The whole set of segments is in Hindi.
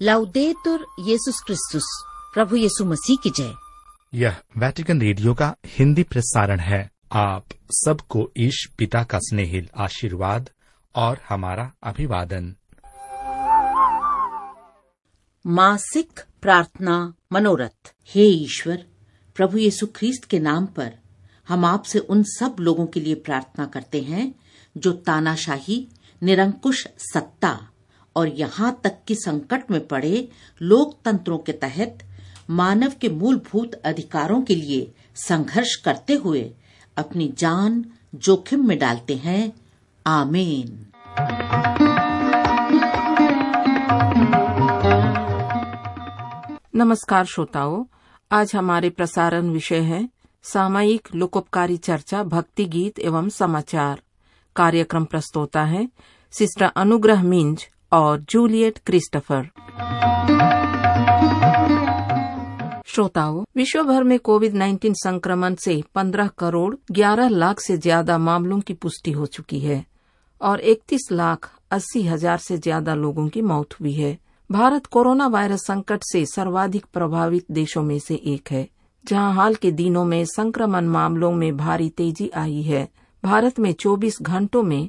लाउदेतुर येसुस क्रिस्तुस, प्रभु यीशु मसीह की जय। यह वेटिकन रेडियो का हिंदी प्रसारण है। आप सबको ईश पिता का स्नेहिल आशीर्वाद और हमारा अभिवादन। मासिक प्रार्थना मनोरथ। हे ईश्वर, प्रभु यीशु ख्रीस्त के नाम पर हम आपसे उन सब लोगों के लिए प्रार्थना करते हैं जो तानाशाही, निरंकुश सत्ता और यहाँ तक कि संकट में पड़े लोकतंत्रों के तहत मानव के मूलभूत अधिकारों के लिए संघर्ष करते हुए अपनी जान जोखिम में डालते हैं। आमीन। नमस्कार श्रोताओं, आज हमारे प्रसारण विषय है सामयिक लोकोपकारी चर्चा, भक्ति गीत एवं समाचार। कार्यक्रम प्रस्तोता है सिस्टर अनुग्रह मिंज और जूलियट क्रिस्टोफर। श्रोताओं, विश्व भर में कोविड-19 संक्रमण से 15 करोड़ 11 लाख से ज्यादा मामलों की पुष्टि हो चुकी है और 31 लाख 80 हजार से ज्यादा लोगों की मौत हुई है। भारत कोरोना वायरस संकट से सर्वाधिक प्रभावित देशों में से एक है, जहां हाल के दिनों में संक्रमण मामलों में भारी तेजी आई है। भारत में 24 घंटों में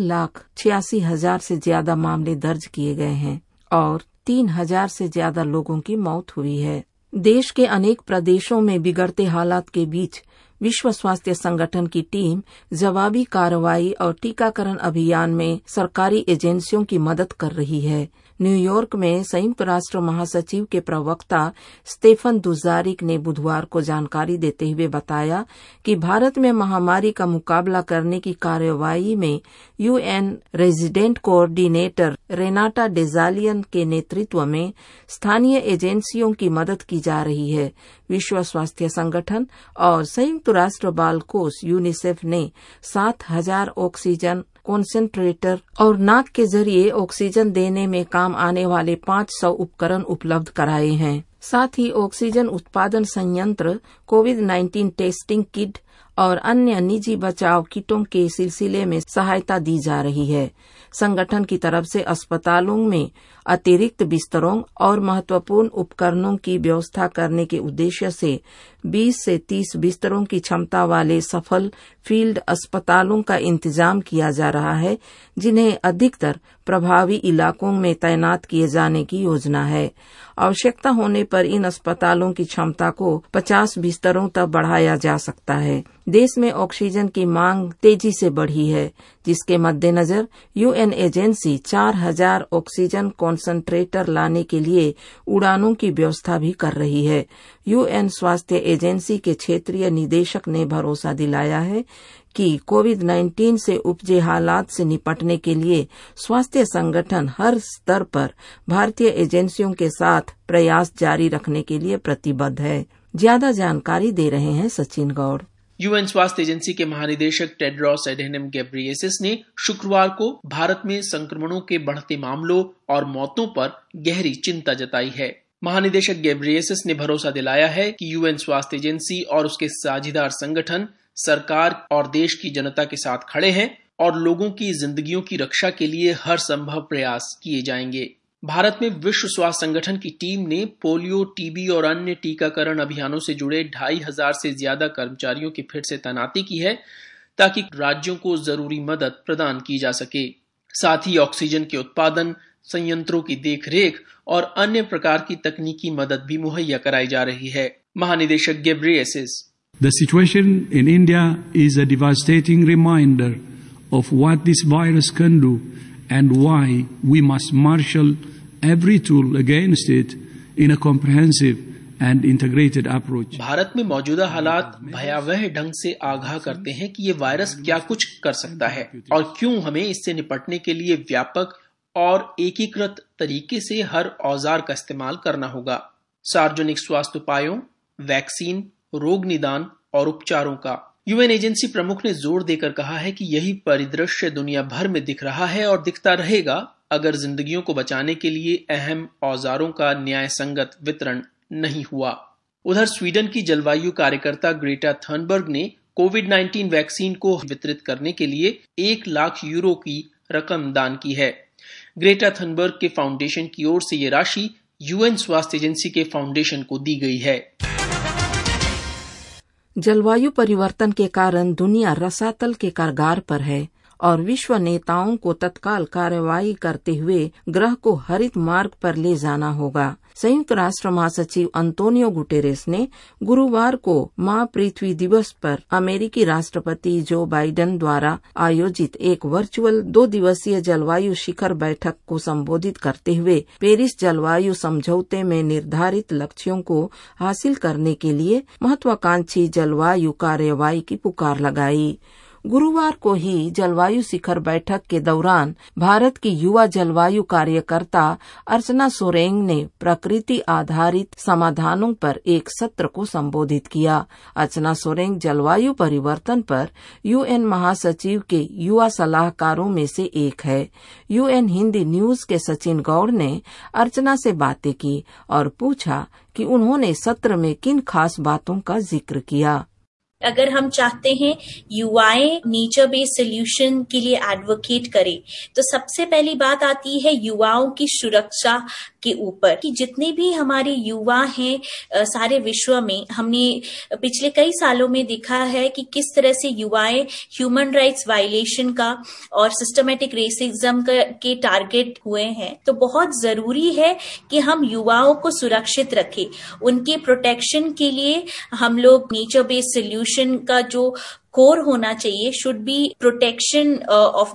3,86,000 से ज्यादा मामले दर्ज किए गए हैं और 3,000 से ज्यादा लोगों की मौत हुई है। देश के अनेक प्रदेशों में बिगड़ते हालात के बीच विश्व स्वास्थ्य संगठन की टीम जवाबी कार्रवाई और टीकाकरण अभियान में सरकारी एजेंसियों की मदद कर रही है। न्यूयॉर्क में संयुक्त राष्ट्र महासचिव के प्रवक्ता स्टेफन दुजारिक ने बुधवार को जानकारी देते हुए बताया कि भारत में महामारी का मुकाबला करने की कार्रवाई में UN resident coordinator Renata Dessallien के नेतृत्व में स्थानीय एजेंसियों की मदद की जा रही है। विश्व स्वास्थ्य संगठन और संयुक्त राष्ट्र बाल कोष यूनिसेफ ने 7,000 ऑक्सीजन कॉन्सेंट्रेटर और नाक के जरिए ऑक्सीजन देने में काम आने वाले 500 उपकरण उपलब्ध कराए हैं। साथ ही ऑक्सीजन उत्पादन संयंत्र, कोविड-19 टेस्टिंग किट और अन्य निजी बचाव किटों के सिलसिले में सहायता दी जा रही है। संगठन की तरफ से अस्पतालों में अतिरिक्त बिस्तरों और महत्वपूर्ण उपकरणों की व्यवस्था करने के उद्देश्य से 20 से 30 बिस्तरों की क्षमता वाले सफल फील्ड अस्पतालों का इंतजाम किया जा रहा है, जिन्हें अधिकतर प्रभावी इलाकों में तैनात किए जाने की योजना है। आवश्यकता होने पर इन अस्पतालों की क्षमता को 50 बिस्तरों तक बढ़ाया जा सकता है। देश में ऑक्सीजन की मांग तेजी से बढ़ी है, जिसके मद्देनजर यूएन एजेंसी 4,000 ऑक्सीजन कॉन्सेंट्रेटर लाने के लिए उड़ानों की व्यवस्था भी कर रही है। यूएन स्वास्थ्य एजेंसी के क्षेत्रीय निदेशक ने भरोसा दिलाया है कि कोविड-19 से उपजे हालात से निपटने के लिए स्वास्थ्य संगठन हर स्तर पर भारतीय एजेंसियों के साथ प्रयास जारी रखने के लिए प्रतिबद्ध है। ज्यादा जानकारी दे रहे हैं सचिन गौड़। यूएन स्वास्थ्य एजेंसी के महानिदेशक टेड्रोस एडहेनम घेब्रेयेसस ने शुक्रवार को भारत में संक्रमणों के बढ़ते मामलों और मौतों पर गहरी चिंता जताई है। महानिदेशक घेब्रेयेसस ने भरोसा दिलाया है कि यूएन स्वास्थ्य एजेंसी और उसके साझीदार संगठन सरकार और देश की जनता के साथ खड़े हैं और लोगों की जिंदगियों की रक्षा के लिए हर संभव प्रयास किए जाएंगे। भारत में विश्व स्वास्थ्य संगठन की टीम ने पोलियो, टीबी और अन्य टीकाकरण अभियानों से जुड़े 2,500 से ज्यादा कर्मचारियों की फिर से तैनाती की है, ताकि राज्यों को जरूरी मदद प्रदान की जा सके। साथ ही ऑक्सीजन के उत्पादन, संयंत्रों की देखरेख और अन्य प्रकार की तकनीकी मदद भी मुहैया कराई जा रही है। महानिदेशक Ghebreyesus: The situation in India is a devastating reminder of what this virus can do and why we must marshal every tool against it in a comprehensive and integrated approach. Bharat में मौजूदा हालात भयावह ढंग से आगाह करते हैं कि ये वायरस क्या कुछ कर सकता है और क्यों हमें इससे निपटने के लिए व्यापक और एकीकृत तरीके से हर औजार का इस्तेमाल करना होगा। सार्वजनिक स्वास्थ्य उपायों, वैक्सीन, रोग निदान और उपचारों का। यूएन एजेंसी प्रमुख ने जोर देकर कहा है कि यही परिदृश्य दुनिया भर में दिख रहा है और दिखता रहेगा अगर जिंदगियों को बचाने के लिए अहम औजारों का न्याय संगत वितरण नहीं हुआ। उधर स्वीडन की जलवायु कार्यकर्ता ग्रेटा थर्नबर्ग ने कोविड-19 वैक्सीन को वितरित करने के लिए 1 लाख यूरो की रकम दान की है। ग्रेटा थनबर्ग के फाउंडेशन की ओर से ये राशि यूएन स्वास्थ्य एजेंसी के फाउंडेशन को दी गई है। जलवायु परिवर्तन के कारण दुनिया रसातल के कगार पर है और विश्व नेताओं को तत्काल कार्रवाई करते हुए ग्रह को हरित मार्ग पर ले जाना होगा। संयुक्त राष्ट्र महासचिव अंतोनियो गुटेरेस ने गुरुवार को माँ पृथ्वी दिवस पर अमेरिकी राष्ट्रपति जो बाइडेन द्वारा आयोजित एक वर्चुअल 2 दिवसीय जलवायु शिखर बैठक को संबोधित करते हुए पेरिस जलवायु समझौते में निर्धारित लक्ष्यों को हासिल करने के लिए महत्वाकांक्षी जलवायु कार्रवाई की पुकार लगाई। गुरुवार को ही जलवायु शिखर बैठक के दौरान भारत की युवा जलवायु कार्यकर्ता अर्चना सोरेंग ने प्रकृति आधारित समाधानों पर एक सत्र को संबोधित किया। अर्चना सोरेंग जलवायु परिवर्तन पर यूएन महासचिव के युवा सलाहकारों में से एक है। यूएन हिंदी न्यूज के सचिन गौड़ ने अर्चना से बातें की और पूछा कि उन्होंने सत्र में किन खास बातों का जिक्र किया। अगर हम चाहते हैं युवाएं नेचर बेस्ड सोल्यूशन के लिए एडवोकेट करें, तो सबसे पहली बात आती है युवाओं की सुरक्षा के ऊपर कि जितने भी हमारे युवा हैं सारे विश्व में, हमने पिछले कई सालों में देखा है कि किस तरह से युवाएं ह्यूमन राइट्स वायलेशन का और सिस्टमेटिक रेसिज्म के टारगेट हुए हैं। तो बहुत जरूरी है कि हम युवाओं को सुरक्षित रखें। उनके प्रोटेक्शन के लिए हम लोग नेचर बेस्ड सोल्यूशन का जो कोर होना चाहिए should be protection of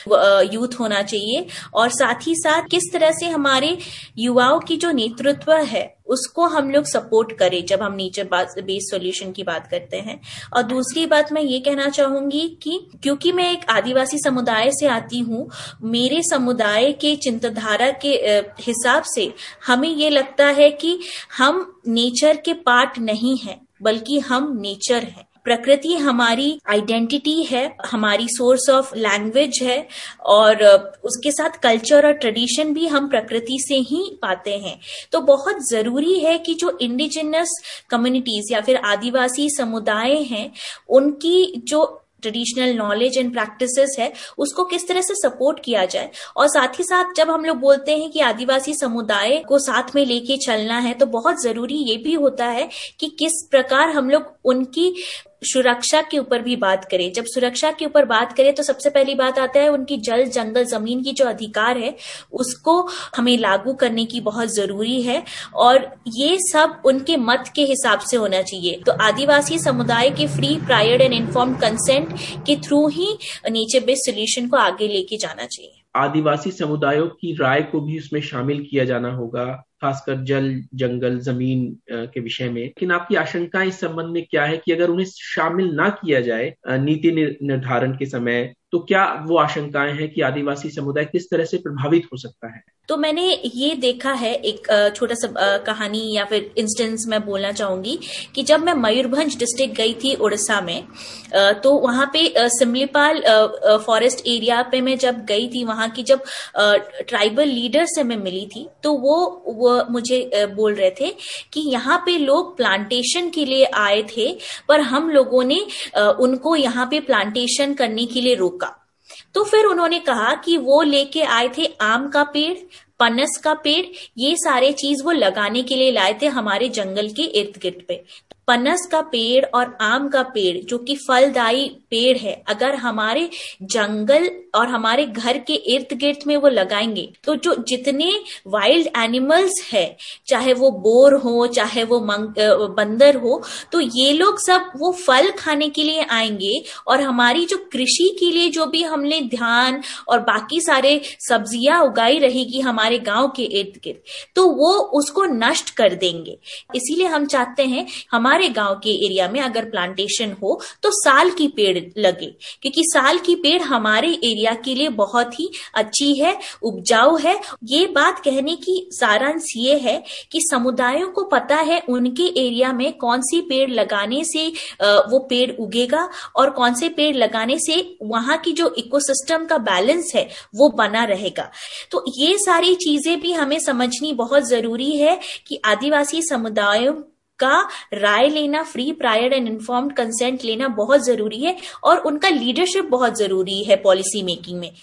the youth होना चाहिए, और साथ ही साथ किस तरह से हमारे युवाओं की जो नेतृत्व है उसको हम लोग सपोर्ट करें जब हम नेचर बेस्ड सॉल्यूशन की बात करते हैं। और दूसरी बात मैं ये कहना चाहूंगी कि क्योंकि मैं एक आदिवासी समुदाय से आती हूँ, मेरे समुदाय के चिंताधारा के हिसाब से हमें ये लगता है कि हम नेचर के पार्ट नहीं हैं, बल्कि हम नेचर हैं। प्रकृति हमारी आइडेंटिटी है, हमारी सोर्स ऑफ लैंग्वेज है, और उसके साथ कल्चर और ट्रेडिशन भी हम प्रकृति से ही पाते हैं। तो बहुत जरूरी है कि जो इंडिजिनस कम्युनिटीज या फिर आदिवासी समुदाय हैं, उनकी जो ट्रेडिशनल नॉलेज एंड प्रैक्टिसेस है उसको किस तरह से सपोर्ट किया जाए। और साथ ही साथ जब हम लोग बोलते हैं कि आदिवासी समुदाय को साथ में लेके चलना है, तो बहुत जरूरी ये भी होता है कि किस प्रकार हम लोग उनकी सुरक्षा के ऊपर भी बात करें। जब सुरक्षा के ऊपर बात करें तो सबसे पहली बात आता है उनकी जल जंगल जमीन की जो अधिकार है उसको हमें लागू करने की बहुत जरूरी है, और ये सब उनके मत के हिसाब से होना चाहिए। तो आदिवासी समुदाय के free, prior and informed consent के थ्रू ही नेचर बेस्ड सोल्यूशन को आगे लेके जाना चाहिए। आदिवासी समुदायों की राय को भी उसमें शामिल किया जाना होगा, खासकर जल जंगल जमीन के विषय में। लेकिन आपकी आशंका इस संबंध में क्या है कि अगर उन्हें शामिल ना किया जाए नीति निर्धारण के समय, तो क्या वो आशंकाएं हैं कि आदिवासी समुदाय किस तरह से प्रभावित हो सकता है? तो मैंने ये देखा है, एक छोटा सा कहानी या फिर इंस्टेंस मैं बोलना चाहूंगी कि जब मैं मयूरभंज डिस्ट्रिक्ट गई थी उड़ीसा में, तो वहां पे सिमलीपाल फॉरेस्ट एरिया पे मैं जब गई थी, वहां की जब ट्राइबल लीडर से मैं मिली थी, तो वो मुझे बोल रहे थे कि यहाँ पे लोग प्लांटेशन के लिए आए थे, पर हम लोगों ने उनको यहाँ पे प्लांटेशन करने के लिए रोका। तो फिर उन्होंने कहा कि वो लेके आए थे आम का पेड़, पनस का पेड़, ये सारे चीज वो लगाने के लिए लाए थे हमारे जंगल के इर्द गिर्द पे। पनस का पेड़ और आम का पेड़ जो कि फलदायी पेड़ है, अगर हमारे जंगल और हमारे घर के इर्द गिर्द में वो लगाएंगे तो जो जितने वाइल्ड एनिमल्स है, चाहे वो बोर हो, चाहे वो बंदर हो, तो ये लोग सब वो फल खाने के लिए आएंगे, और हमारी जो कृषि के लिए जो भी हमने धान और बाकी सारे सब्जियां उगाई रहेगी हमारे गांव के इर्द गिर्द, तो वो उसको नष्ट कर देंगे। इसीलिए हम चाहते हैं हमारे गांव के एरिया में अगर प्लांटेशन हो तो साल की पेड़ लगे, क्योंकि साल की पेड़ हमारे एरिया के लिए बहुत ही अच्छी है, उपजाऊ है। ये बात कहने की सारांश ये है कि समुदायों को पता है उनके एरिया में कौन सी पेड़ लगाने से वो पेड़ उगेगा और कौन से पेड़ लगाने से वहां की जो इकोसिस्टम का बैलेंस है वो बना रहेगा। तो ये सारी चीजें भी हमें समझनी बहुत जरूरी है कि आदिवासी समुदायों का राय लेना, free, prior and informed consent लेना बहुत जरूरी है, और उनका लीडरशिप बहुत जरूरी है पॉलिसी मेकिंग में।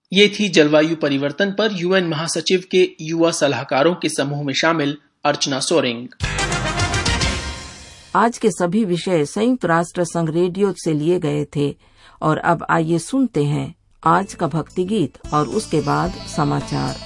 ये थी जलवायु परिवर्तन पर यूएन महासचिव के युवा सलाहकारों के समूह में शामिल अर्चना सोरेंग। आज के सभी विषय संयुक्त राष्ट्र संघ रेडियो से लिए गए थे और अब आइए सुनते हैं आज का भक्ति गीत और उसके बाद समाचार।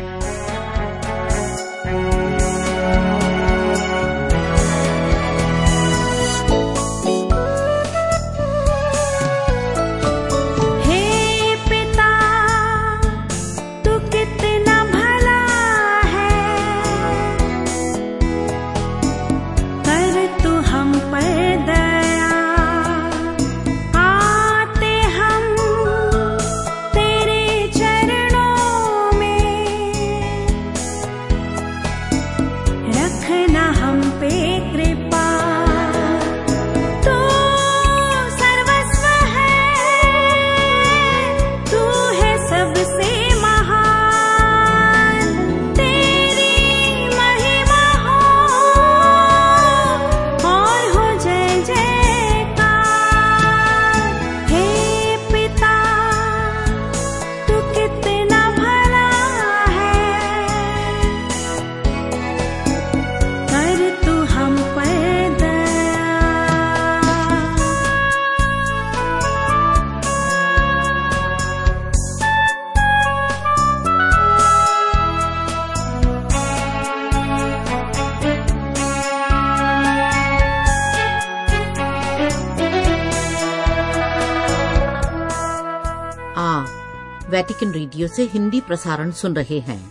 वेटिकन रेडियो से हिंदी प्रसारण सुन रहे हैं।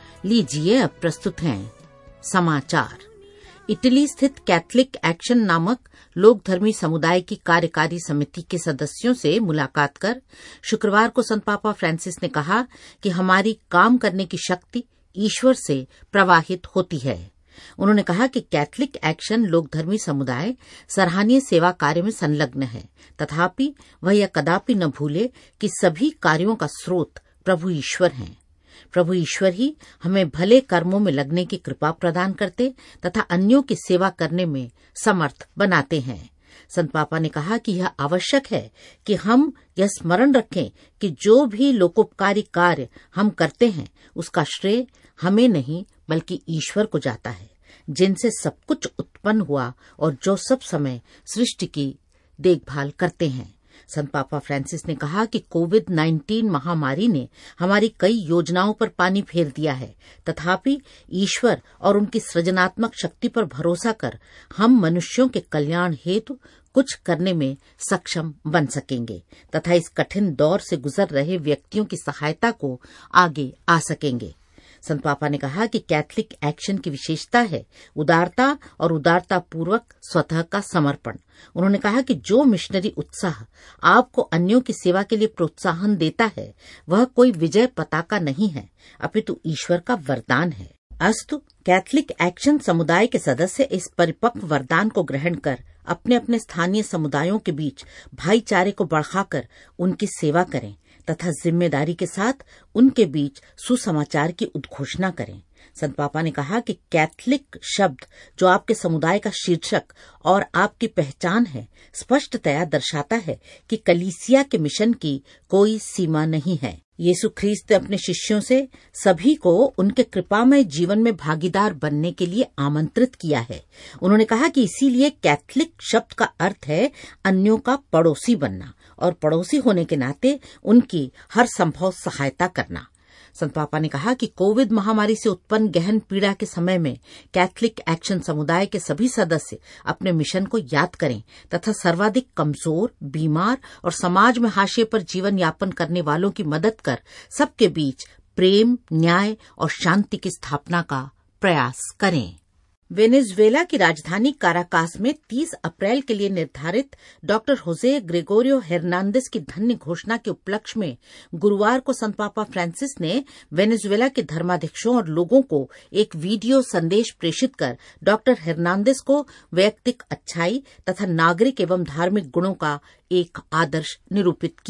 लीजिए अब प्रस्तुत हैं समाचार। इटली स्थित कैथलिक एक्शन नामक लोकधर्मी समुदाय की कार्यकारी समिति के सदस्यों से मुलाकात कर शुक्रवार को संत पापा फ्रांसिस ने कहा कि हमारी काम करने की शक्ति ईश्वर से प्रवाहित होती है। उन्होंने कहा कि कैथलिक एक्शन लोकधर्मी समुदाय सराहनीय सेवा कार्य में संलग्न है, तथापि वह यह कदापि न भूले कि सभी कार्यों का स्रोत प्रभु ईश्वर हैं। प्रभु ईश्वर ही हमें भले कर्मों में लगने की कृपा प्रदान करते तथा अन्यों की सेवा करने में समर्थ बनाते हैं। संत पापा ने कहा कि यह आवश्यक है कि हम यह स्मरण रखें कि जो भी लोकोपकारी कार्य हम करते हैं उसका श्रेय हमें नहीं बल्कि ईश्वर को जाता है, जिनसे सब कुछ उत्पन्न हुआ और जो सब समय सृष्टि की देखभाल करते हैं। संत पापा फ्रांसिस ने कहा कि कोविड-19 महामारी ने हमारी कई योजनाओं पर पानी फेर दिया है, तथापि ईश्वर और उनकी सृजनात्मक शक्ति पर भरोसा कर हम मनुष्यों के कल्याण हेतु कुछ करने में सक्षम बन सकेंगे तथा इस कठिन दौर से गुजर रहे व्यक्तियों की सहायता को आगे आ सकेंगे। संत पापा ने कहा कि कैथलिक एक्शन की विशेषता है उदारता और उदारता पूर्वक स्वतः का समर्पण। उन्होंने कहा कि जो मिशनरी उत्साह आपको अन्यों की सेवा के लिए प्रोत्साहन देता है वह कोई विजय पताका नहीं है, अपितु ईश्वर का वरदान है। अस्तु कैथलिक एक्शन समुदाय के सदस्य इस परिपक्व वरदान को ग्रहण कर अपने अपने स्थानीय समुदायों के बीच भाईचारे को बढ़ाकर उनकी सेवा करें तथा जिम्मेदारी के साथ उनके बीच सुसमाचार की उद्घोषणा करें। संत पापा ने कहा कि कैथलिक शब्द जो आपके समुदाय का शीर्षक और आपकी पहचान है स्पष्टतया दर्शाता है कि कलीसिया के मिशन की कोई सीमा नहीं है। यीशु ख्रीस्त ने अपने शिष्यों से सभी को उनके कृपामय जीवन में भागीदार बनने के लिए आमंत्रित किया है। उन्होंने कहा कि इसीलिए कैथलिक शब्द का अर्थ है अन्यों का पड़ोसी बनना और पड़ोसी होने के नाते उनकी हर संभव सहायता करना। संत पापा ने कहा कि कोविड महामारी से उत्पन्न गहन पीड़ा के समय में कैथलिक एक्शन समुदाय के सभी सदस्य अपने मिशन को याद करें तथा सर्वाधिक कमजोर, बीमार और समाज में हाशिए पर जीवन यापन करने वालों की मदद कर सबके बीच प्रेम, न्याय और शांति की स्थापना का प्रयास करें। वेनेजुएला की राजधानी काराकास में 30 अप्रैल के लिए निर्धारित डॉक्टर होजे ग्रेगोरियो हेर्नांदेज की धन्य घोषणा के उपलक्ष्य में गुरुवार को संत पापा फ्रांसिस ने वेनेजुएला के धर्माध्यक्षों और लोगों को एक वीडियो संदेश प्रेषित कर डॉक्टर हेर्नांदेज को वैयक्तिक अच्छाई तथा नागरिक एवं धार्मिक गुणों का एक आदर्श निरूपित किया।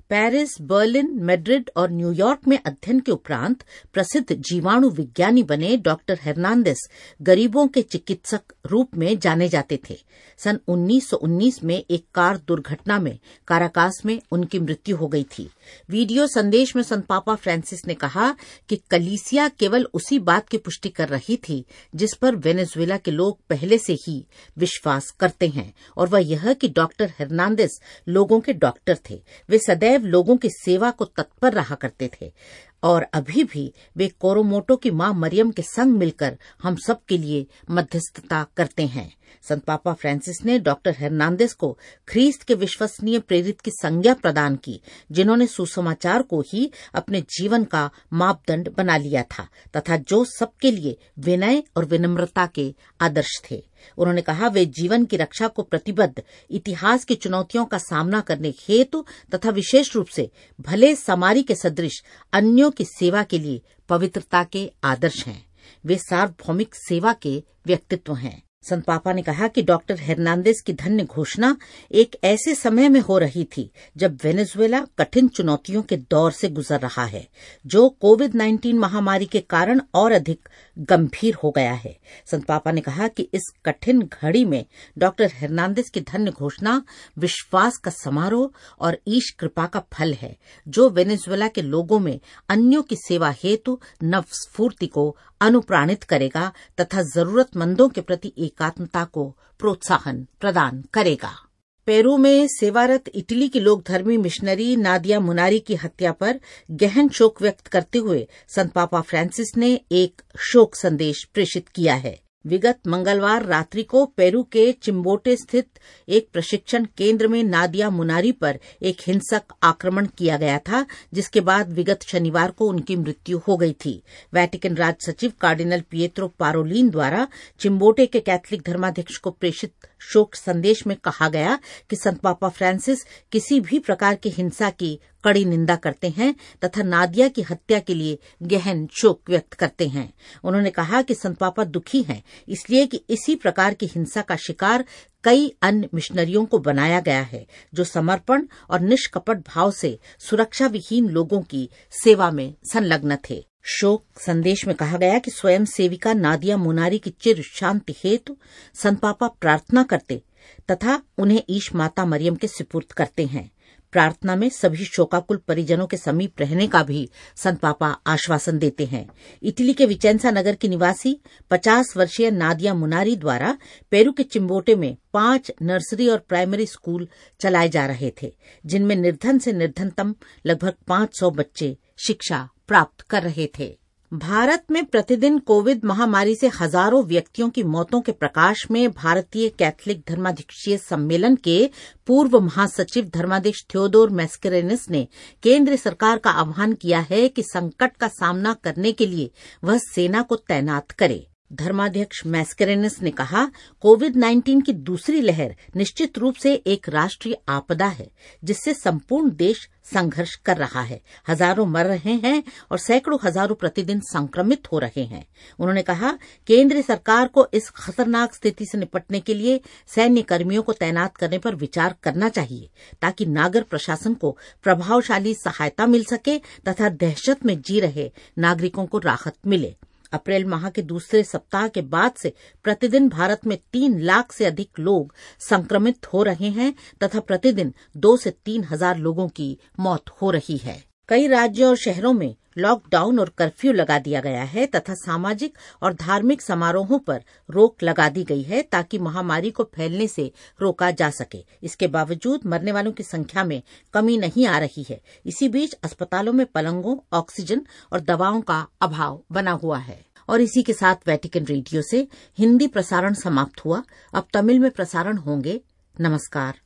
पेरिस, बर्लिन, मैड्रिड और न्यूयॉर्क में अध्ययन के उपरांत प्रसिद्ध जीवाणु विज्ञानी बने डॉक्टर हर्नांदेस गरीबों के चिकित्सक रूप में जाने जाते थे। सन 1919 में एक कार दुर्घटना में काराकास में उनकी मृत्यु हो गई थी। वीडियो संदेश में संत पापा फ्रांसिस ने कहा कि कलीसिया केवल उसी बात की पुष्टि कर रही थी जिस पर वेनेजुएला के लोग पहले से ही विश्वास करते हैं, और वह यह कि डॉक्टर हर्नांदेस लोगों के डॉक्टर थे। वे सदैव लोगों की सेवा को तत्पर रहा करते थे और अभी भी वे कोरोमोटो की मां मरियम के संग मिलकर हम सब के लिए मध्यस्थता करते हैं। संत पापा फ्रांसिस ने डॉक्टर हर्नांदेस को ख्रीस्त के विश्वसनीय प्रेरित की संज्ञा प्रदान की, जिन्होंने सुसमाचार को ही अपने जीवन का मापदंड बना लिया था तथा जो सबके लिए विनय और विनम्रता के आदर्श थे। उन्होंने कहा, वे जीवन की रक्षा को प्रतिबद्ध, इतिहास की चुनौतियों का सामना करने हेतु तथा विशेष रूप से भले समारी के सदृश अन्यों की सेवा के लिए पवित्रता के आदर्श हैं। वे सार्वभौमिक सेवा के व्यक्तित्व हैं। संत पापा ने कहा कि डॉक्टर हर्नांदेस की धन्य घोषणा एक ऐसे समय में हो रही थी जब वेनेजुएला कठिन चुनौतियों के दौर से गुजर रहा है, जो कोविड-19 महामारी के कारण और अधिक गंभीर हो गया है। संत पापा ने कहा कि इस कठिन घड़ी में डॉक्टर हर्नांदेस की धन्य घोषणा विश्वास का समारोह और ईश कृपा का फल है, जो वेनेजुएला के लोगों में अन्यों की सेवा हेतु नव स्फूर्ति को अनुप्राणित करेगा तथा जरूरतमंदों के प्रति एकात्मता को प्रोत्साहन प्रदान करेगा। पेरू में सेवारत इटली की लोकधर्मी मिशनरी नादिया मुनारी की हत्या पर गहन शोक व्यक्त करते हुए संत पापा फ्रांसिस ने एक शोक संदेश प्रेषित किया है। विगत मंगलवार रात्रि को पेरू के चिम्बोटे स्थित एक प्रशिक्षण केंद्र में नादिया मुनारी पर एक हिंसक आक्रमण किया गया था, जिसके बाद विगत शनिवार को उनकी मृत्यु हो गई थी। वेटिकन राज सचिव कार्डिनल पिएत्रो पारोलिन द्वारा चिम्बोटे के कैथोलिक धर्माध्यक्ष को प्रेषित शोक संदेश में कहा गया कि संत पापा फ्रांसिस किसी भी प्रकार की हिंसा की कड़ी निंदा करते हैं तथा नादिया की हत्या के लिए गहन शोक व्यक्त करते हैं। उन्होंने कहा कि संत पापा दुखी हैं इसलिए कि इसी प्रकार की हिंसा का शिकार कई अन्य मिशनरियों को बनाया गया है, जो समर्पण और निष्कपट भाव से सुरक्षा विहीन लोगों की सेवा में संलग्न थे। शोक संदेश में कहा गया कि स्वयं सेविका नादिया मुनारी की चिर शांति हेतु संत पापा प्रार्थना करते तथा उन्हें ईश माता मरियम के सुपुर्द करते हैं। प्रार्थना में सभी शोकाकुल परिजनों के समीप रहने का भी संत पापा आश्वासन देते हैं। इटली के विचेंसा नगर की निवासी 50 वर्षीय नादिया मुनारी द्वारा पेरू के चिम्बोटे में 5 नर्सरी और प्राइमरी स्कूल चलाए जा रहे थे, जिनमें निर्धन से निर्धनतम लगभग 500 बच्चे शिक्षा प्राप्त कर रहे थे। भारत में प्रतिदिन कोविड महामारी से हजारों व्यक्तियों की मौतों के प्रकाश में भारतीय कैथोलिक धर्माध्यक्षीय सम्मेलन के पूर्व महासचिव धर्माध्यक्ष थियोडोर मैस्केरेनस ने केंद्र सरकार का आह्वान किया है कि संकट का सामना करने के लिए वह सेना को तैनात करे। धर्माध्यक्ष मैस्केरेनस ने कहा, कोविड-19 की दूसरी लहर निश्चित रूप से एक राष्ट्रीय आपदा है जिससे संपूर्ण देश संघर्ष कर रहा है। हजारों मर रहे हैं और सैकड़ों हजारों प्रतिदिन संक्रमित हो रहे हैं। उन्होंने कहा, केंद्र सरकार को इस खतरनाक स्थिति से निपटने के लिए सैन्य कर्मियों को तैनात करने पर विचार करना चाहिए ताकि नागर प्रशासन को प्रभावशाली सहायता मिल सके तथा दहशत में जी रहे नागरिकों को राहत मिले। अप्रैल माह के दूसरे सप्ताह के बाद से प्रतिदिन भारत में 3 लाख से अधिक लोग संक्रमित हो रहे हैं तथा प्रतिदिन 2 से 3 हजार लोगों की मौत हो रही है। कई राज्यों और शहरों में लॉकडाउन और कर्फ्यू लगा दिया गया है तथा सामाजिक और धार्मिक समारोहों पर रोक लगा दी गई है ताकि महामारी को फैलने से रोका जा सके। इसके बावजूद मरने वालों की संख्या में कमी नहीं आ रही है। इसी बीच अस्पतालों में पलंगों, ऑक्सीजन और दवाओं का अभाव बना हुआ है। और इसी के साथ वेटिकन रेडियो से हिंदी प्रसारण समाप्त हुआ। अब तमिल में प्रसारण होंगे। नमस्कार।